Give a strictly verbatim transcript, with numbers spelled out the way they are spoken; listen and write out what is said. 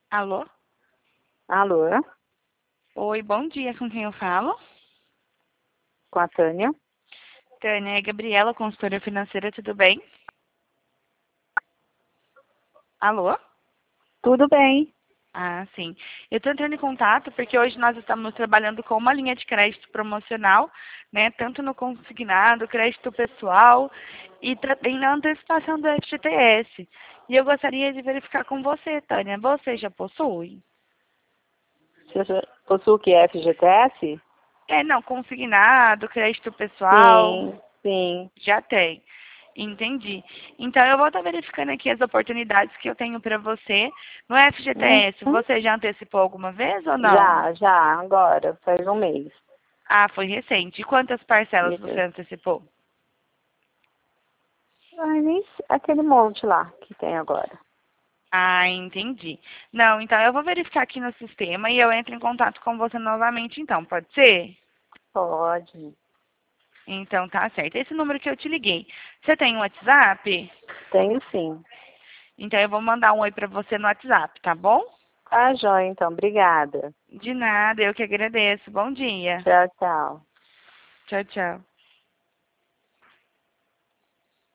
Alô? Alô, Oi, bom dia, com quem eu falo? com a Tânia. Tânia, é Gabriela, consultora financeira, tudo bem? Alô? Tudo bem? Ah, sim. Eu estou entrando em contato porque hoje nós estamos trabalhando com uma linha de crédito promocional, né, tanto no consignado, crédito pessoal e também na antecipação do F G T S. E eu gostaria de verificar com você, Tânia, você já possui? Você já possui o que? F G T S? É, não, consignado, crédito pessoal, Sim, sim. já tem. Entendi. Então eu vou estar verificando aqui as oportunidades que eu tenho para você. No Uhum. F G T S, você já antecipou alguma vez ou não? Já, já, agora, faz um mês. Ah, foi recente. E quantas parcelas você Isso. antecipou? Ai, nem sei, aquele monte lá que tem agora. Ah, entendi. Não, então eu vou verificar aqui no sistema e eu entro em contato com você novamente, então, pode ser? Pode. Então tá certo. Esse número que eu te liguei, você tem um WhatsApp? Tenho sim. Então eu vou mandar um oi pra você no WhatsApp, tá bom? Tá, joia, então. Obrigada. De nada, eu que agradeço. Bom dia. Tchau, tchau. Tchau, tchau.